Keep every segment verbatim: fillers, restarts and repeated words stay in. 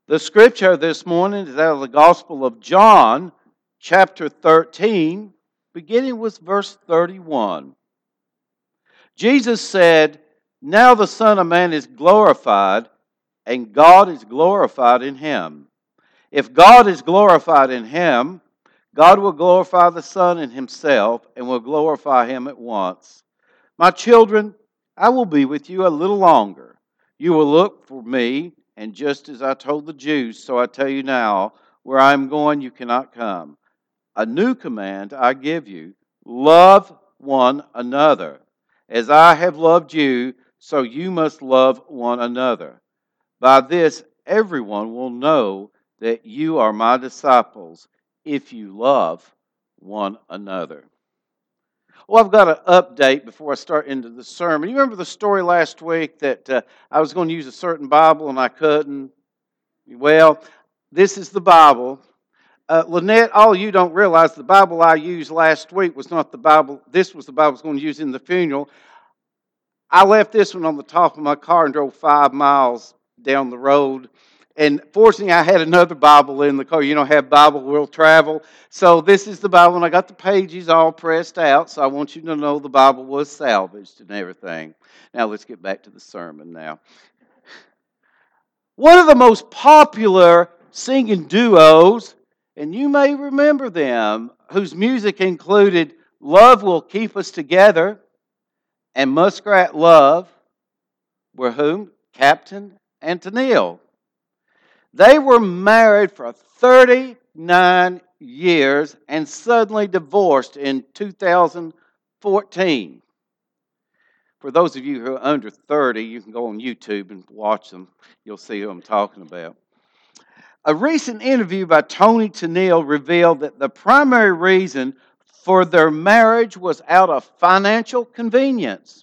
The scripture this morning is out of the Gospel of John, chapter thirteen, beginning with verse thirty-one. Jesus said, "Now the Son of Man is glorified, and God is glorified in him. If God is glorified in him, God will glorify the Son in himself, and will glorify him at once. My children, I will be with you a little longer. You will look for me, and just as I told the Jews, so I tell you now, where I am going, you cannot come. A new command I give you, love one another. As I have loved you, so you must love one another. By this, everyone will know that you are my disciples, if you love one another." Well, I've got an update before I start into the sermon. You remember the story last week that uh, I was going to use a certain Bible and I couldn't? Well, this is the Bible. Uh, Lynette, all you don't realize, the Bible I used last week was not the Bible. This was the Bible I was going to use in the funeral. I left this one on the top of my car and drove five miles down the road. And fortunately, I had another Bible in the car. You know, have Bible will travel. So this is the Bible, and I got the pages all pressed out. So I want you to know the Bible was salvaged and everything. Now let's get back to the sermon now. One of the most popular singing duos, and you may remember them, whose music included "Love Will Keep Us Together" and "Muskrat Love," were whom? Captain and Tennille. They were married for thirty-nine years and suddenly divorced in two thousand fourteen. For those of you who are under thirty, you can go on YouTube and watch them. You'll see who I'm talking about. A recent interview by Toni Tennille revealed that the primary reason for their marriage was out of financial convenience.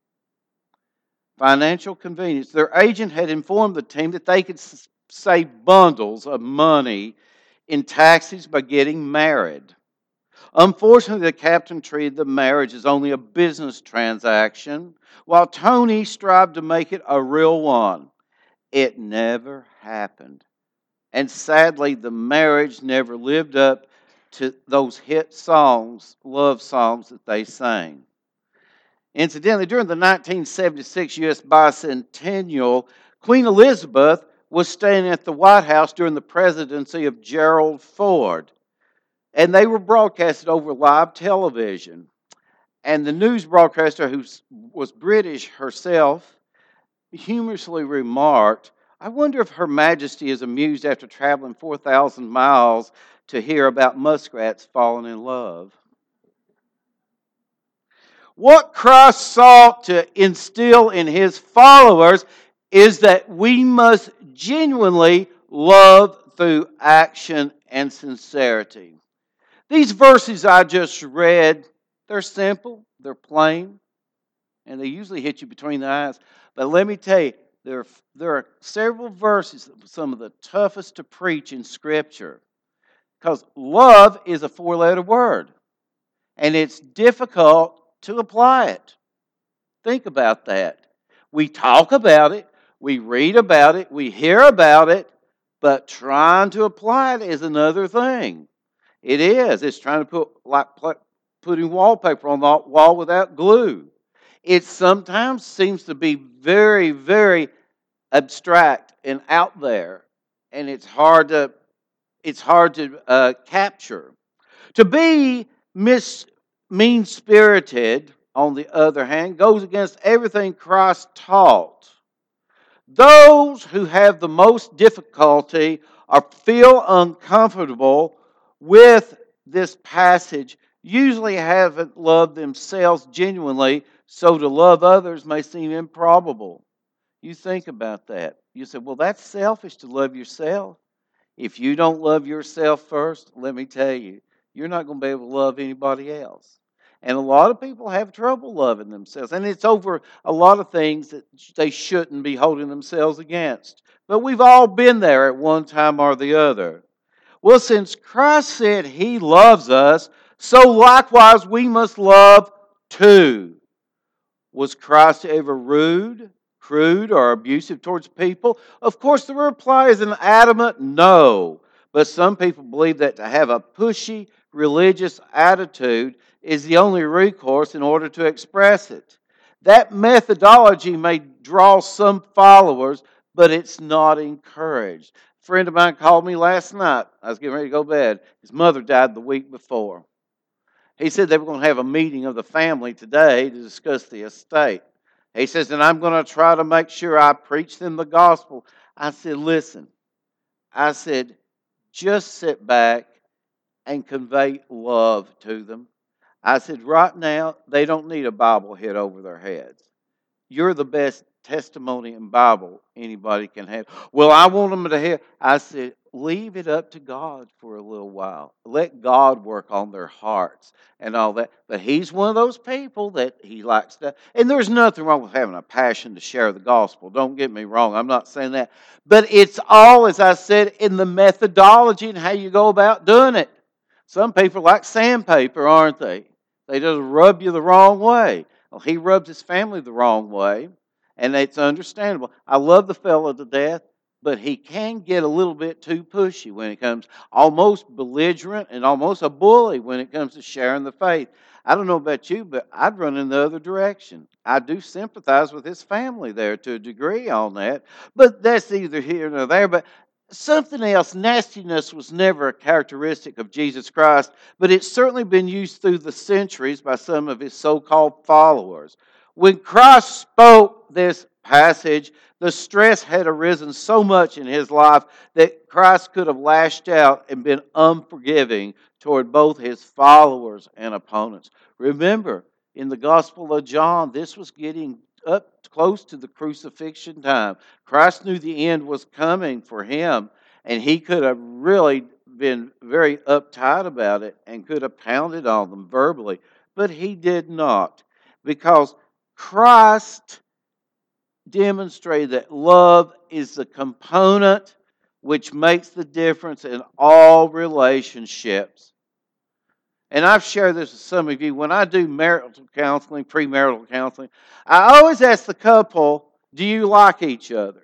Financial convenience. Their agent had informed the team that they could save bundles of money in taxes by getting married. Unfortunately, the captain treated the marriage as only a business transaction, while Toni strived to make it a real one. It never happened. And sadly, the marriage never lived up to those hit songs, love songs that they sang. Incidentally, during the nineteen seventy-six U S bicentennial, Queen Elizabeth was staying at the White House during the presidency of Gerald Ford. And they were broadcasted over live television. And the news broadcaster, who was British herself, humorously remarked, "I wonder if Her Majesty is amused after traveling four thousand miles to hear about muskrats falling in love." What Christ sought to instill in his followers is that we must genuinely love through action and sincerity. These verses I just read, they're simple, they're plain, and they usually hit you between the eyes. But let me tell you, there are, there are several verses that are some of the toughest to preach in Scripture. Because love is a four-letter word, and it's difficult to apply it. Think about that. We talk about it, we read about it, we hear about it, but trying to apply it is another thing. It is. It's trying to put like putting wallpaper on the wall without glue. It sometimes seems to be very, very abstract and out there, and it's hard to it's hard to uh, capture. To be mis mean-spirited, on the other hand, goes against everything Christ taught. Those who have the most difficulty or feel uncomfortable with this passage usually haven't loved themselves genuinely, so to love others may seem improbable. You think about that. You say, well, that's selfish to love yourself. If you don't love yourself first, let me tell you, you're not going to be able to love anybody else. And a lot of people have trouble loving themselves. And it's over a lot of things that they shouldn't be holding themselves against. But we've all been there at one time or the other. Well, since Christ said He loves us, so likewise we must love too. Was Christ ever rude? crude or abusive towards people? Of course, the reply is an adamant no. But some people believe that to have a pushy religious attitude is the only recourse in order to express it. That methodology may draw some followers, but it's not encouraged. A friend of mine called me last night. I was getting ready to go to bed. His mother died the week before. He said they were going to have a meeting of the family today to discuss the estate. He says, and I'm going to try to make sure I preach them the gospel. I said, listen, I said, just sit back and convey love to them. I said, right now, they don't need a Bible hit over their heads. You're the best testimony in Bible anybody can have. Well, I want them to hear. I said, leave it up to God for a little while. Let God work on their hearts and all that. But he's one of those people that he likes to. And there's nothing wrong with having a passion to share the gospel. Don't get me wrong. I'm not saying that. But it's all, as I said, in the methodology and how you go about doing it. Some people are like sandpaper, aren't they? They just rub you the wrong way. Well, he rubbed his family the wrong way, and it's understandable. I love the fellow to death, but he can get a little bit too pushy when it comes, almost belligerent and almost a bully when it comes to sharing the faith. I don't know about you, but I'd run in the other direction. I do sympathize with his family there to a degree on that, but that's either here nor there. But something else, nastiness was never a characteristic of Jesus Christ, but it's certainly been used through the centuries by some of his so-called followers. When Christ spoke this passage, the stress had arisen so much in his life that Christ could have lashed out and been unforgiving toward both his followers and opponents. Remember, in the Gospel of John, this was getting up close to the crucifixion time. Christ knew the end was coming for him, and he could have really been very uptight about it and could have pounded on them verbally, but he did not, because Christ demonstrated that love is the component which makes the difference in all relationships. And I've shared this with some of you. When I do marital counseling, premarital counseling, I always ask the couple, do you like each other?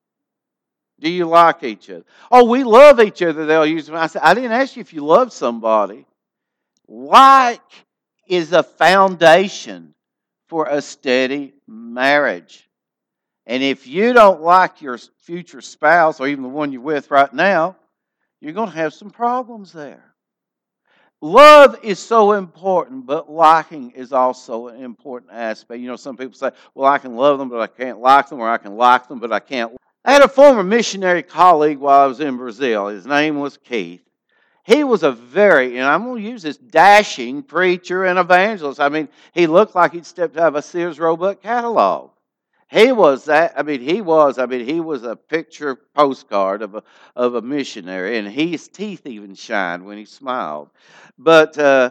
Do you like each other? Oh, we love each other, they'll use them. I said, I didn't ask you if you love somebody. Like is a foundation for a steady marriage. And if you don't like your future spouse or even the one you're with right now, you're going to have some problems there. Love is so important, but liking is also an important aspect. You know, some people say, well, I can love them, but I can't like them, or I can like them, but I can't. I had a former missionary colleague while I was in Brazil. His name was Keith. He was a very, and I'm going to use this, dashing preacher and evangelist. I mean, he looked like he'd stepped out of a Sears Roebuck catalog. He was that, I mean, he was, I mean, he was a picture postcard of a, of a missionary, and his teeth even shined when he smiled. But uh,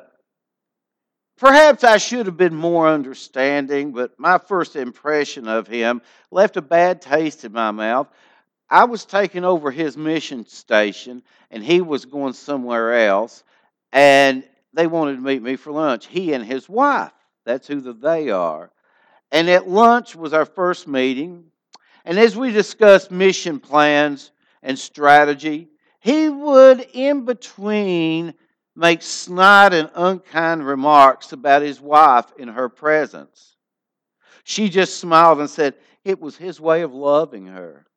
perhaps I should have been more understanding, but my first impression of him left a bad taste in my mouth. I was taking over his mission station, and he was going somewhere else, and they wanted to meet me for lunch. He and his wife, that's who the they are. And at lunch was our first meeting. And as we discussed mission plans and strategy, he would in between make snide and unkind remarks about his wife in her presence. She just smiled and said it was his way of loving her.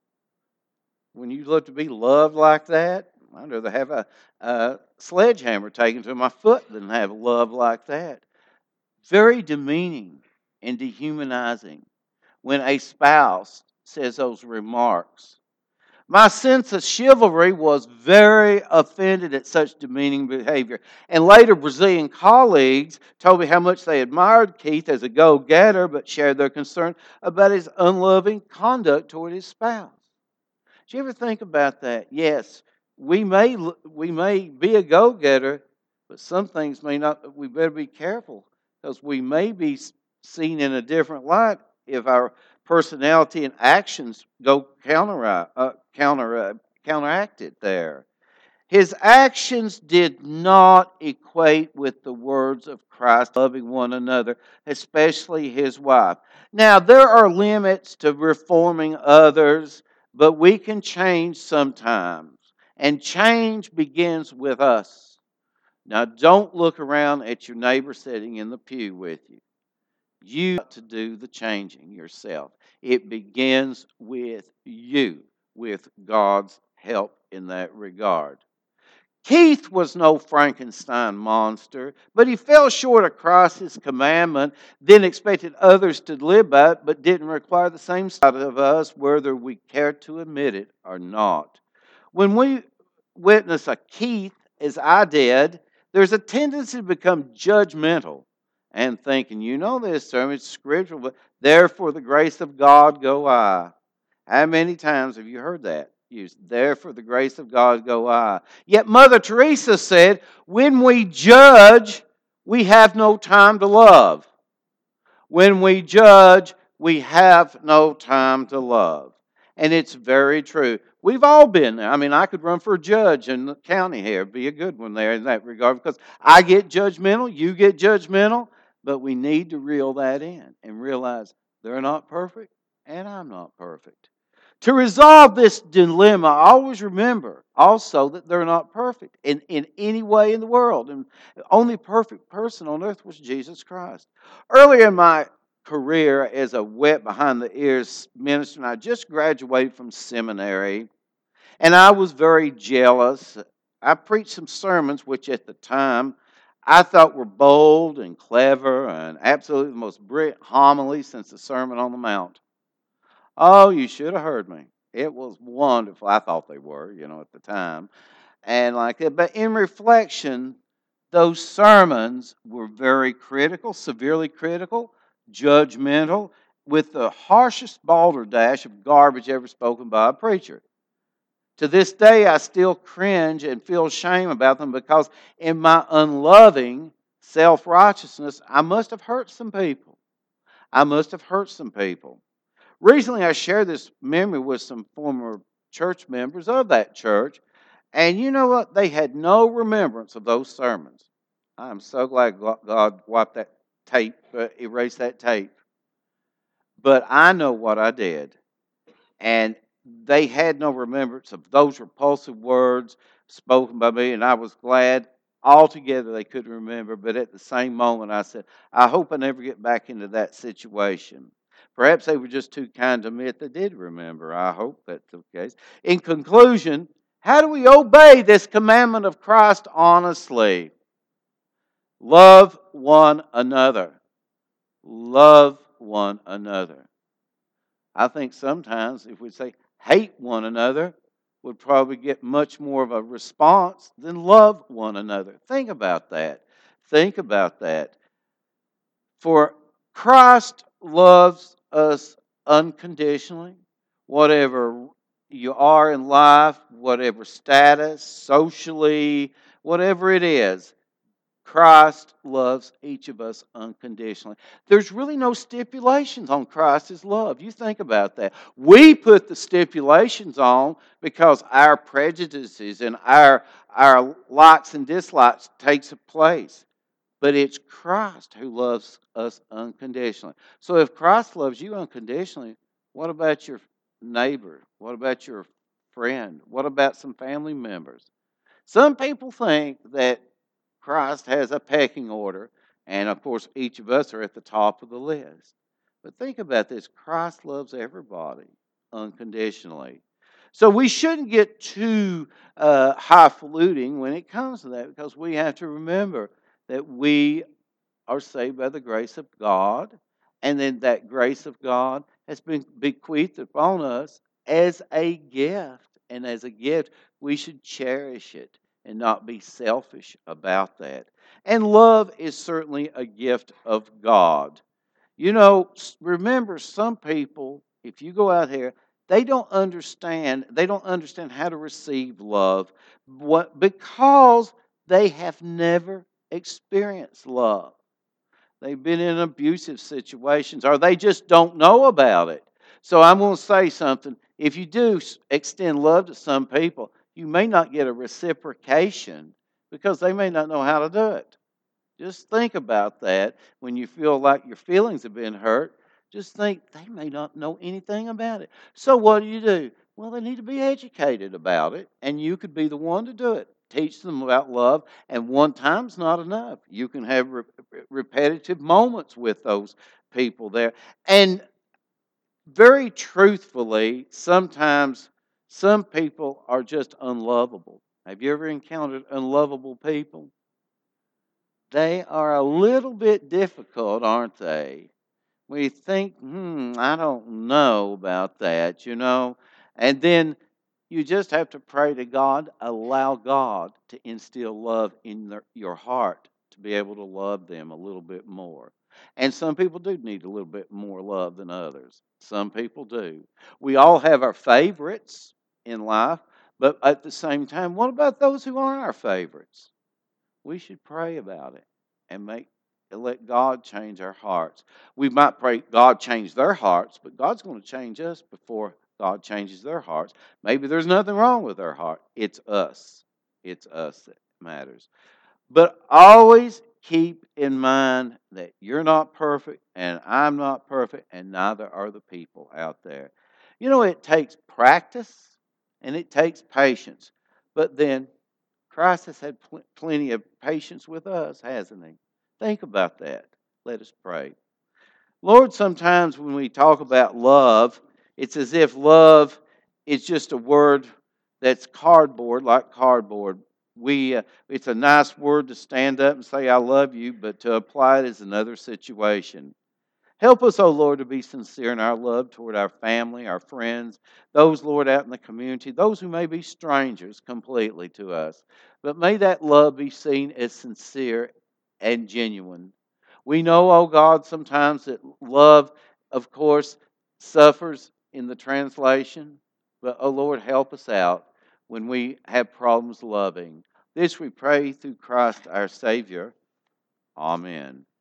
When you love to be loved like that, I'd rather have a, a sledgehammer taken to my foot than have love like that. Very demeaning and dehumanizing when a spouse says those remarks. My sense of chivalry was very offended at such demeaning behavior. And later, Brazilian colleagues told me how much they admired Keith as a go-getter, but shared their concern about his unloving conduct toward his spouse. Did you ever think about that? Yes, we may we may be a go-getter, but some things may not. We better be careful because we may be seen in a different light if our personality and actions go counter uh, counter uh, counteract it there. His actions did not equate with the words of Christ, loving one another, especially his wife. Now, there are limits to reforming others, but we can change sometimes. And change begins with us. Now, don't look around at your neighbor sitting in the pew with you. You got to do the changing yourself. It begins with you, with God's help in that regard. Keith was no Frankenstein monster, but he fell short of Christ's commandment, then expected others to live by it, but didn't require the same side of us, whether we care to admit it or not. When we witness a Keith, as I did, there's a tendency to become judgmental and thinking, you know this sermon, it's scriptural, but therefore the grace of God go I. How many times have you heard that used? Therefore the grace of God go I. Yet Mother Teresa said, when we judge, we have no time to love. When we judge, we have no time to love. And it's very true. We've all been there. I mean, I could run for a judge in the county here. Be a good one there in that regard, because I get judgmental, you get judgmental, but we need to reel that in and realize they're not perfect and I'm not perfect. To resolve this dilemma, always remember also that they're not perfect in, in any way in the world. And the only perfect person on earth was Jesus Christ. Earlier in my career as a wet behind the ears minister, and I just graduated from seminary, and I was very jealous. I preached some sermons which at the time I thought were bold and clever and absolutely the most brilliant homily since the Sermon on the Mount. Oh, you should have heard me. It was wonderful. I thought they were, you know, at the time. And like that. But in reflection, those sermons were very critical, severely critical, judgmental, with the harshest balderdash of garbage ever spoken by a preacher. To this day, I still cringe and feel shame about them because in my unloving self-righteousness, I must have hurt some people. I must have hurt some people. Recently, I shared this memory with some former church members of that church, and you know what? They had no remembrance of those sermons. I'm so glad God wiped that tape, uh, erased that tape. But I know what I did, and they had no remembrance of those repulsive words spoken by me, and I was glad altogether they couldn't remember. But at the same moment, I said, I hope I never get back into that situation. Perhaps they were just too kind to admit they did remember. I hope that's the case. In conclusion, how do we obey this commandment of Christ honestly? Love one another. Love one another. I think sometimes if we say hate one another, would probably get much more of a response than love one another. Think about that. Think about that. For Christ loves us unconditionally, whatever you are in life, whatever status, socially, whatever it is, Christ loves each of us unconditionally. There's really no stipulations on Christ's love. You think about that. We put the stipulations on because our prejudices and our, our likes and dislikes takes place. But it's Christ who loves us unconditionally. So if Christ loves you unconditionally, what about your neighbor? What about your friend? What about some family members? Some people think that Christ has a pecking order, and of course, each of us are at the top of the list. But think about this. Christ loves everybody unconditionally. So we shouldn't get too uh, highfalutin when it comes to that, because we have to remember that we are saved by the grace of God, and then that grace of God has been bequeathed upon us as a gift. And as a gift, we should cherish it and not be selfish about that. And love is certainly a gift of God. You know, remember, some people, if you go out here, they don't understand, they don't understand how to receive love what, because they have never experienced love. They've been in abusive situations, or they just don't know about it. So I'm going to say something. If you do extend love to some people, you may not get a reciprocation because they may not know how to do it. Just think about that when you feel like your feelings have been hurt. Just think they may not know anything about it. So what do you do? Well, they need to be educated about it, and you could be the one to do it. Teach them about love, and one time's not enough. You can have re- repetitive moments with those people there. And very truthfully, sometimes some people are just unlovable. Have you ever encountered unlovable people? They are a little bit difficult, aren't they? We think, hmm, I don't know about that, you know. And then you just have to pray to God, allow God to instill love in their, your heart to be able to love them a little bit more. And some people do need a little bit more love than others. Some people do. We all have our favorites in life, but at the same time, what about those who aren't our favorites? We should pray about it and make and let God change our hearts. We might pray God change their hearts, but God's going to change us before God changes their hearts. Maybe there's nothing wrong with their heart. It's us. It's us that matters. But always keep in mind that you're not perfect and I'm not perfect and neither are the people out there. You know, it takes practice and it takes patience. But then Christ has had pl- plenty of patience with us, hasn't he? Think about that. Let us pray. Lord, sometimes when we talk about love, it's as if love is just a word that's cardboard, like cardboard. We, uh, it's a nice word to stand up and say, I love you, but to apply it is another situation. Help us, O Lord, to be sincere in our love toward our family, our friends, those, Lord, out in the community, those who may be strangers completely to us. But may that love be seen as sincere and genuine. We know, oh God, sometimes that love, of course, suffers in the translation. But, oh Lord, help us out when we have problems loving. This we pray through Christ our Savior. Amen.